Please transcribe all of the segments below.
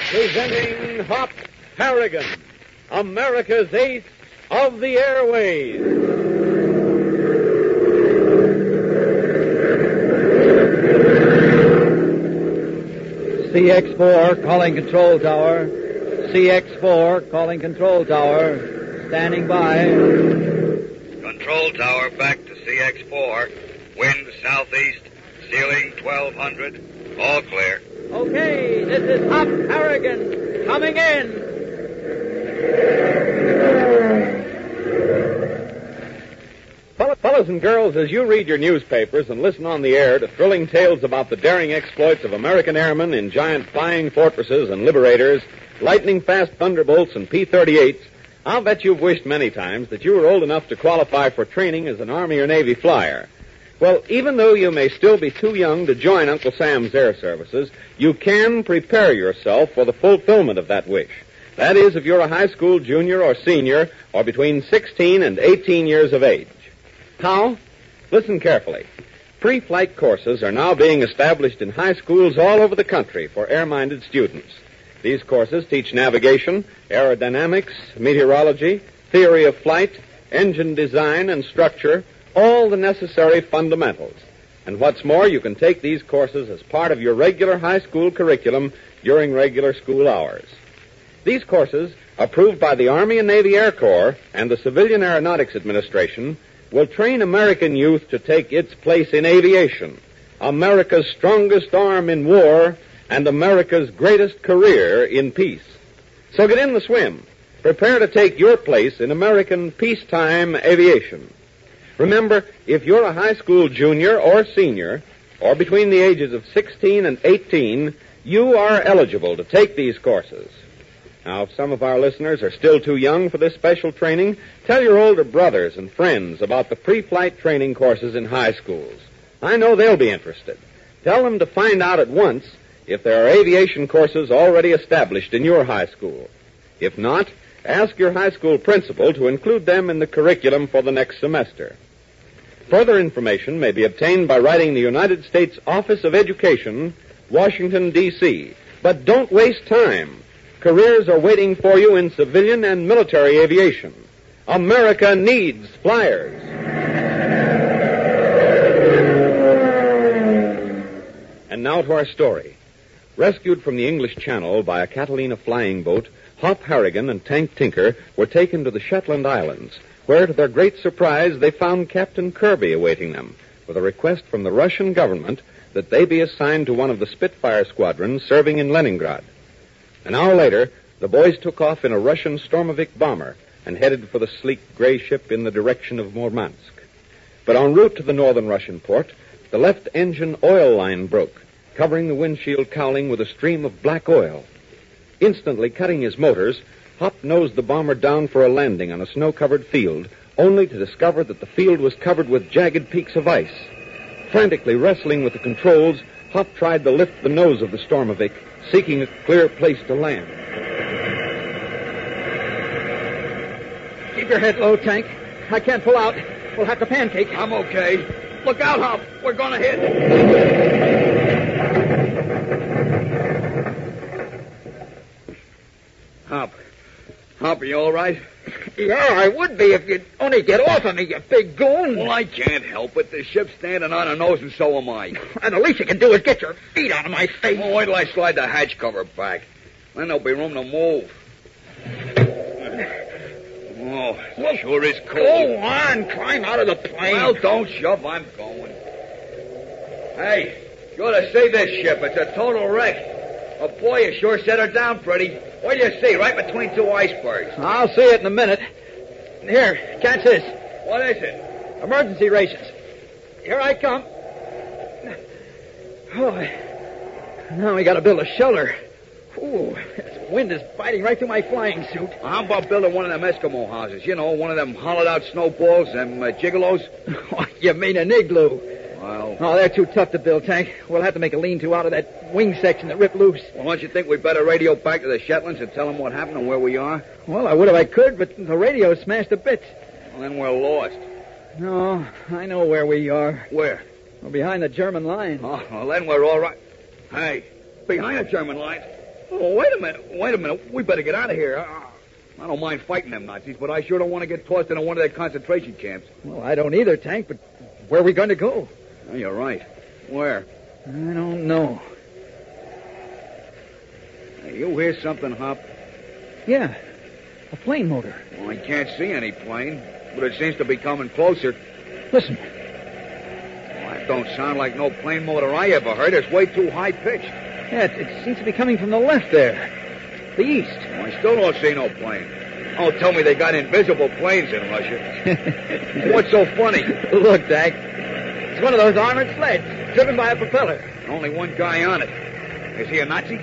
Presenting Hop Harrigan, America's ace of the airways. CX-4 calling control tower. CX-4 calling control tower. Standing by. Control tower back to CX-4. Wind southeast. Ceiling 1200. All clear. Okay, this is Hop Harrigan coming in. Fellas and girls, as you read your newspapers and listen on the air to thrilling tales about the daring exploits of American airmen in giant flying fortresses and liberators, lightning-fast Thunderbolts and P-38s, I'll bet you've wished many times that you were old enough to qualify for training as an Army or Navy flyer. Well, even though you may still be too young to join Uncle Sam's Air Services, you can prepare yourself for the fulfillment of that wish. That is, if you're a high school junior or senior or between 16 and 18 years of age. How? Listen carefully. Pre-flight courses are now being established in high schools all over the country for air-minded students. These courses teach navigation, aerodynamics, meteorology, theory of flight, engine design and structure, all the necessary fundamentals. And what's more, you can take these courses as part of your regular high school curriculum during regular school hours. These courses, approved by the Army and Navy Air Corps and the Civilian Aeronautics Administration, will train American youth to take its place in aviation, America's strongest arm in war and America's greatest career in peace. So get in the swim. Prepare to take your place in American peacetime aviation. Remember, if you're a high school junior or senior, or between the ages of 16 and 18, you are eligible to take these courses. Now, if some of our listeners are still too young for this special training, tell your older brothers and friends about the pre-flight training courses in high schools. I know they'll be interested. Tell them to find out at once if there are aviation courses already established in your high school. If not, ask your high school principal to include them in the curriculum for the next semester. Further information may be obtained by writing the United States Office of Education, Washington, D.C. But don't waste time. Careers are waiting for you in civilian and military aviation. America needs flyers. And now to our story. Rescued from the English Channel by a Catalina flying boat, Hop Harrigan and Tank Tinker were taken to the Shetland Islands, where, to their great surprise, they found Captain Kirby awaiting them, with a request from the Russian government that they be assigned to one of the Spitfire squadrons serving in Leningrad. An hour later, the boys took off in a Russian Stormovik bomber and headed for the sleek gray ship in the direction of Murmansk. But en route to the northern Russian port, the left engine oil line broke, covering the windshield cowling with a stream of black oil. Instantly cutting his motors, Hop nosed the bomber down for a landing on a snow-covered field, only to discover that the field was covered with jagged peaks of ice. Frantically wrestling with the controls, Hop tried to lift the nose of the Stormovik, seeking a clear place to land. Keep your head low, Tank. I can't pull out. We'll have to pancake. I'm okay. Look out, Hop. We're going to hit. Hop, are you all right? Yeah, I would be if you'd only get off of me, you big goon. Well, I can't help it. The ship's standing on her nose, and so am I. And the least you can do is get your feet out of my face. Well, wait till I slide the hatch cover back. Then there'll be room to move. Oh, well, sure is cold. Go on, climb out of the plane. Well, don't shove. I'm going. Hey, you ought to see this ship. It's a total wreck. Oh, boy, you sure set her down pretty. What do you see? Right between two icebergs. I'll see it in a minute. Here, catch this. What is it? Emergency rations. Here I come. Oh, now we got to build a shelter. Ooh, this wind is biting right through my flying suit. Well, how about building one of them Eskimo houses? You know, one of them hollowed-out snowballs, them gigolos? Oh, you mean an igloo? Well... Oh, they're too tough to build, Tank. We'll have to make a lean-to out of that wing section that ripped loose. Well, don't you think we'd better radio back to the Shetlands and tell them what happened and where we are? Well, I would if I could, but the radio smashed to bits. Well, then we're lost. No, I know where we are. Where? We're behind the German line. Oh, well, then we're all right. Hey, behind the German line? Oh, wait a minute. We better get out of here. I don't mind fighting them Nazis, but I sure don't want to get tossed into one of their concentration camps. Well, I don't either, Tank, but where are we going to go? Oh, you're right. Where? I don't know. Hey, you hear something, Hop? Yeah, a plane motor. Well, I can't see any plane, but it seems to be coming closer. Listen. Well, that don't sound like no plane motor I ever heard. It's way too high-pitched. Yeah, it seems to be coming from the left there. The east. Well, I still don't see no plane. Oh, tell me they got invisible planes in Russia. What's so funny? Look, Tank. It's one of those armored sleds, driven by a propeller. Only one guy on it. Is he a Nazi?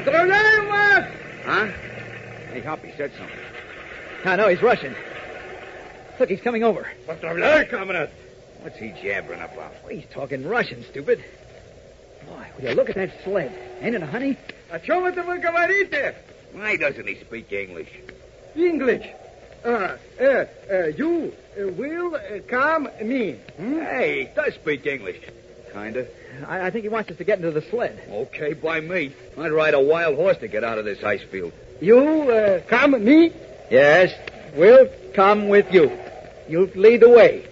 Huh? Hey, Hop, he said something. I know, he's Russian. Look, he's coming over. What's he jabbering about? Well, he's talking Russian, stupid. Boy, will you look at that sled? Ain't it a honey? Why doesn't he speak English? English. You will come me. Hey, he does speak English. Kinda. I think he wants us to get into the sled. Okay, by me. I'd ride a wild horse to get out of this ice field. You come me? Yes, we'll come with you. You lead the way.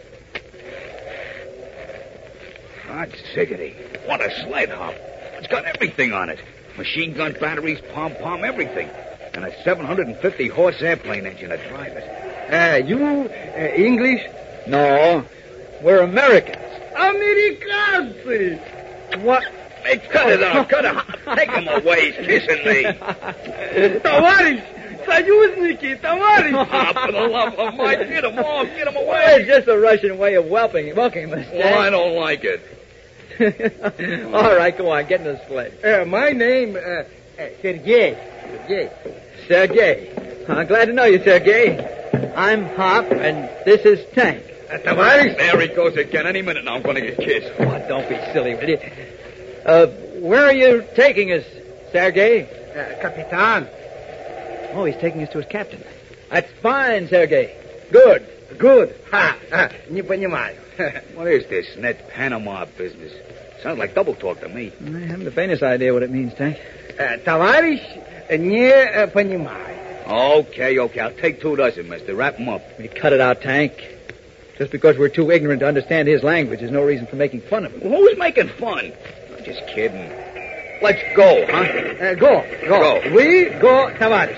God siggity. What a sled, Hop. It's got everything on it. Machine gun batteries, pom-pom, everything. And a 750-horse airplane engine to drive it. You English? No, we're Americans. Americans! What? Hey, cut it out. Cut it. Take him away. He's kissing me. Товарищ! Союзники! Товарищ! Oh, for the love of Mike, get him off. Get him Well, away. it's just a Russian way of welcoming us. Well, I don't like it. All right, go on. Get in the sled. My name, Sergei. Sergei. I'm glad to know you, Sergei. I'm Hop, and this is Tank. Товарищ! There he goes again. Any minute now I'm going to get kissed. Oh, don't be silly, will you? Where are you taking us, Sergei? Капитан. Oh, he's taking us to his captain. That's fine, Sergei. Good. Good. Не понимаю. What is this net Panama business? Sounds like double talk to me. I haven't the faintest idea what it means, Tank. Товарищ, не понимаю. Okay. I'll take 24, mister. Wrap him up. We cut it out, Tank. Just because we're too ignorant to understand his language is no reason for making fun of him. Who's making fun? I'm just kidding. Let's go, huh? Go. We go, товарищ.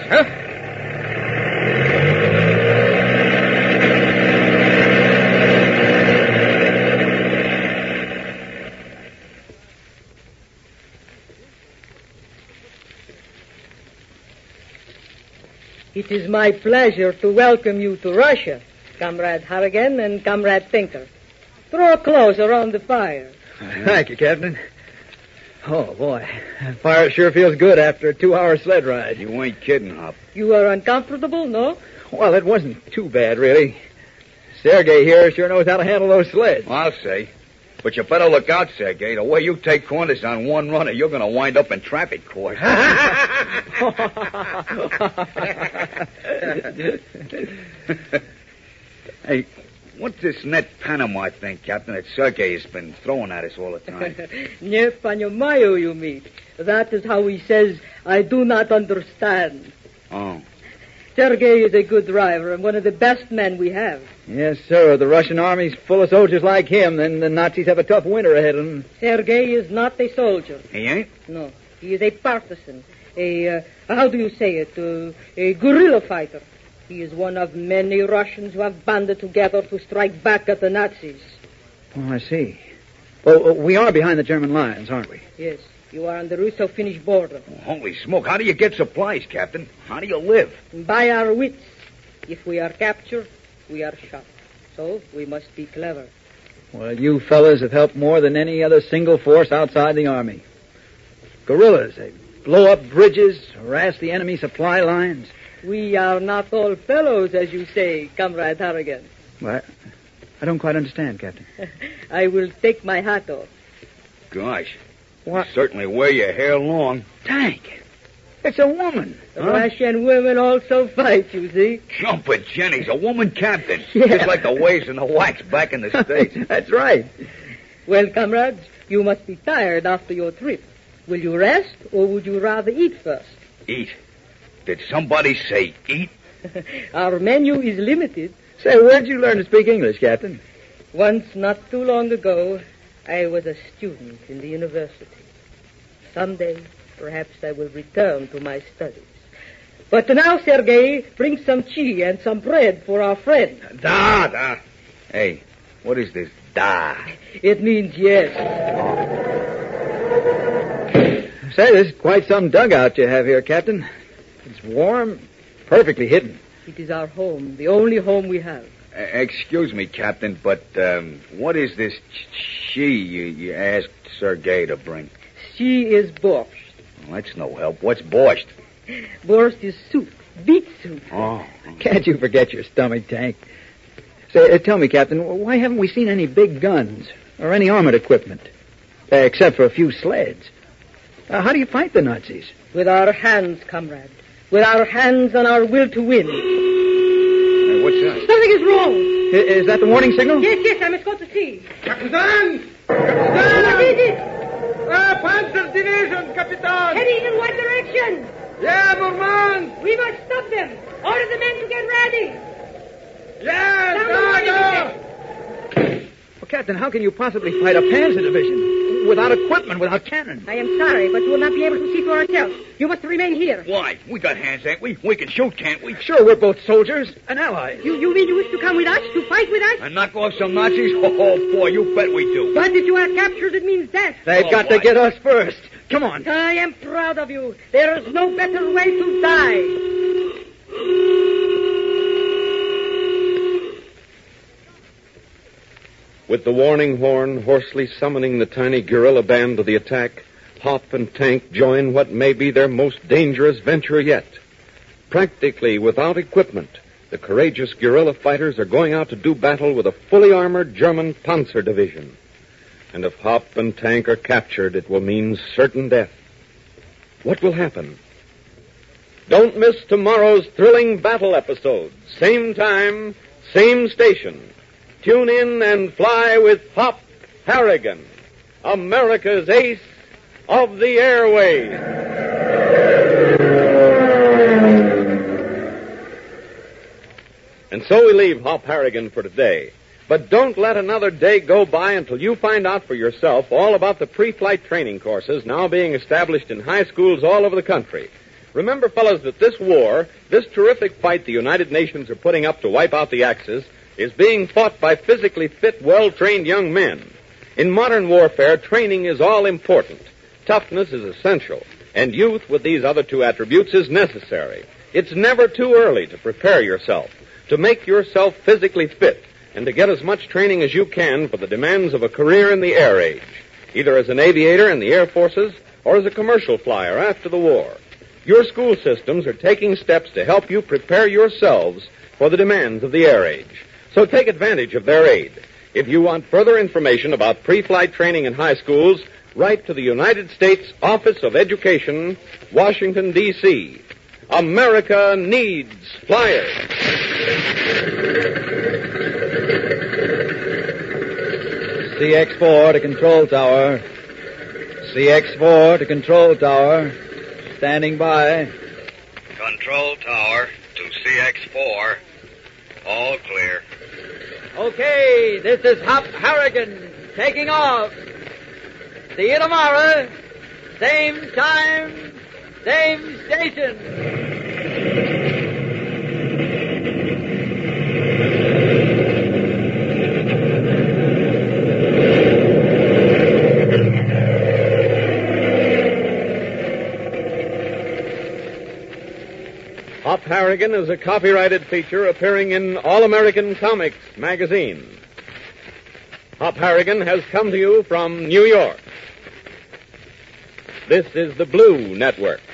It is my pleasure to welcome you to Russia, Comrade Harrigan and Comrade Tinker. Draw close around the fire. Thank you, Captain. Oh, boy. That fire sure feels good after a 2-hour sled ride. You ain't kidding, Hop. You are uncomfortable, no? Well, it wasn't too bad, really. Sergei here sure knows how to handle those sleds. I'll say. But you better look out, Sergei. The way you take corners on one runner, you're going to wind up in traffic court. Hey, what's this net Panama thing, Captain, that Sergei has been throwing at us all the time? Не понимаю, you mean. That is how he says, I do not understand. Oh. Sergei is a good driver and one of the best men we have. Yes, sir. The Russian army's full of soldiers like him, then the Nazis have a tough winter ahead of them. Sergei is not a soldier. He ain't? No. He is a partisan. How do you say it? A guerrilla fighter. He is one of many Russians who have banded together to strike back at the Nazis. Oh, I see. Well, we are behind the German lines, aren't we? Yes. You are on the Russo-Finnish border. Oh, holy smoke. How do you get supplies, Captain? How do you live? By our wits. If we are captured, we are shot. So we must be clever. Well, you fellas have helped more than any other single force outside the Army. Guerrillas, they blow up bridges, harass the enemy supply lines. We are not all fellows, as you say, Comrade Harrigan. Well, I don't quite understand, Captain. I will take my hat off. Gosh. What? You certainly wear your hair long. Tank! It's a woman. The Russian women also fight, you see. Jumpin' Jenny's a woman captain. Yeah. Just like the waves and the wax back in the States. That's right. Well, comrades, you must be tired after your trip. Will you rest, or would you rather eat first? Eat. Did somebody say eat? Our menu is limited. Say, where'd you learn to speak English, Captain? Once, not too long ago, I was a student in the university. Someday, perhaps I will return to my studies. But now, Sergei, bring some tea and some bread for our friend. Da. Hey, what is this da? It means yes. Say, this is quite some dugout you have here, Captain. It's warm, perfectly hidden. It is our home, the only home we have. Excuse me, Captain, but what is this you asked Sergei to bring? She is borscht. Well, that's no help. What's borscht? Borscht is soup, beet soup. Oh. Can't you forget your stomach, Tank? Say, tell me, Captain, why haven't we seen any big guns or any armored equipment? Except for a few sleds. How do you fight the Nazis? With our hands, comrade. With our hands and our will to win. What's that? Something is wrong. Is that the warning signal? Yes, I must go to see. Kapitan! What is it? Panzer Division, Kapitan! Heading in what direction? Yeah, Murmansk! We must stop them. Order the men to get ready. Yeah, Down the line, Well, Captain, how can you possibly fight a Panzer division without equipment, without cannon? I am sorry, but you will not be able to see for ourselves. You must remain here. Why? We got hands, ain't we? We can shoot, can't we? Sure, we're both soldiers and allies. You mean you wish to come with us, to fight with us? And knock off some Nazis? Oh, boy, you bet we do. But if you are captured, it means death. They've got to get us first. Come on. I am proud of you. There is no better way to die. With the warning horn hoarsely summoning the tiny guerrilla band to the attack, Hop and Tank join what may be their most dangerous venture yet. Practically without equipment, the courageous guerrilla fighters are going out to do battle with a fully armored German Panzer division. And if Hop and Tank are captured, it will mean certain death. What will happen? Don't miss tomorrow's thrilling battle episode. Same time, same station. Tune in and fly with Hop Harrigan, America's ace of the airways. And so we leave Hop Harrigan for today. But don't let another day go by until you find out for yourself all about the pre-flight training courses now being established in high schools all over the country. Remember, fellas, that this war, this terrific fight the United Nations are putting up to wipe out the Axis, is being fought by physically fit, well-trained young men. In modern warfare, training is all important. Toughness is essential, and youth with these other two attributes is necessary. It's never too early to prepare yourself, to make yourself physically fit, and to get as much training as you can for the demands of a career in the air age, either as an aviator in the Air Forces or as a commercial flyer after the war. Your school systems are taking steps to help you prepare yourselves for the demands of the air age. So take advantage of their aid. If you want further information about pre-flight training in high schools, write to the United States Office of Education, Washington, D.C. America needs flyers. CX-4 to control tower. CX-4 to control tower. Standing by. Control tower to CX-4. All clear. Okay, this is Hop Harrigan taking off. See you tomorrow. Same time, same station. Hop Harrigan is a copyrighted feature appearing in All-American Comics magazine. Hop Harrigan has come to you from New York. This is the Blue Network.